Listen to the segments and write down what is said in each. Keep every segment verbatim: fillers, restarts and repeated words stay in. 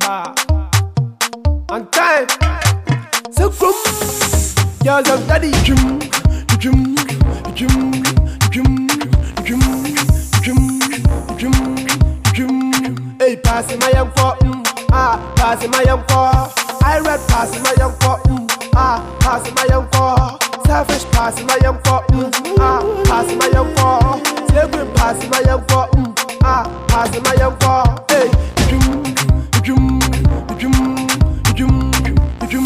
pa. On time. So from girls and daddy. Jum, jum, jum, jum, jum, jum, jum, jum. Hey, pass my young for. Ah, pass my young for. I read pass my young for. Ah, pass my young for. Selfish pass my young for. Ah, pass my young for. Slave pass my young for. Ah, pass my young for. Hey, jum, jum, jum, jum, jum,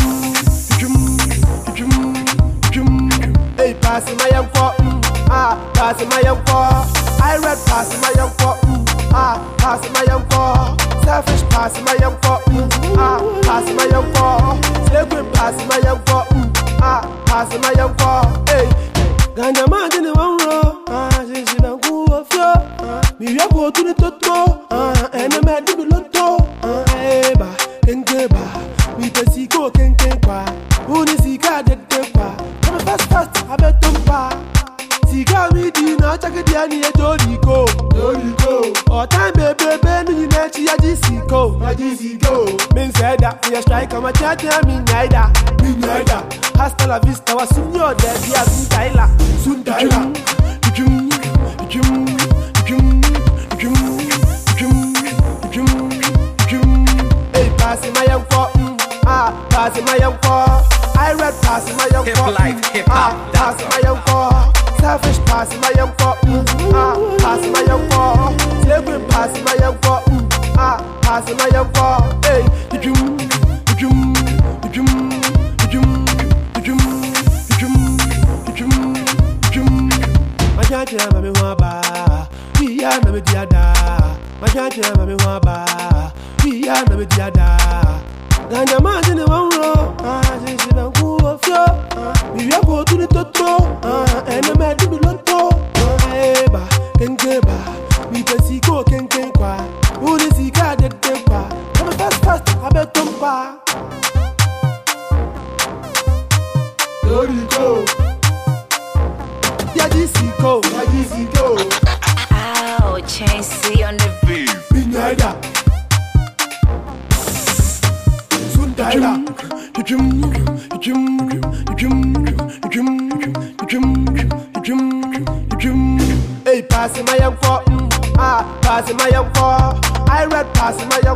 jum, jum, jum. Hey, pass my young for. Ah, pass my young for. I read pass my young for. Ah, pass my young for. Selfish pass my young for. Ah, pass my young for. Slave pass my young for. Ah, pass my young for. Hey, ganja man in the one row. Ah, she she been cool of you. Me ya go to the toto. Ah, and the man do the lotto. Ah, hey ba, kenge ba. Me the siko kenge ba. Who the sika de de ba. Come fast fast, I bet tumpa. Sika me di na chake di ani e jolly go, jolly go. All time baby baby ni na chi ya jisiko, ya jisiko. Men said that we a strike on my chat me neither, me neither. Hasta la vista wa sunyo de dia suntaila, suntaila. Jum jum jum jum jum jum jum. Hey, pass my young for, ah, pass my young for. I read pass my young for, ah, pass my young for. Selfish pass my young for, ah, pass my young for. Slave pass my young for, ah, pass my young for. Hey, jum jum jum jum jum jum jum jum. My judge na me waba, we are na me diada. My judge na me waba, we are na me diada. Ganja man in the one row, ah, she she been cool of you. Me ya go to the toto, ah, and the man do the lotto. Ah, hey ba, kenge ba, me the siko kenge kwa. Who the sika de de ba? Come fast fast, I bet tumpa. There you go. Ya jisiko, ya jisiko. Ow, Chasey on the beat. Binada. Jum jum jum jum jum jum jum. Hey, pass my young for, ah, pass my young for. I read pass my young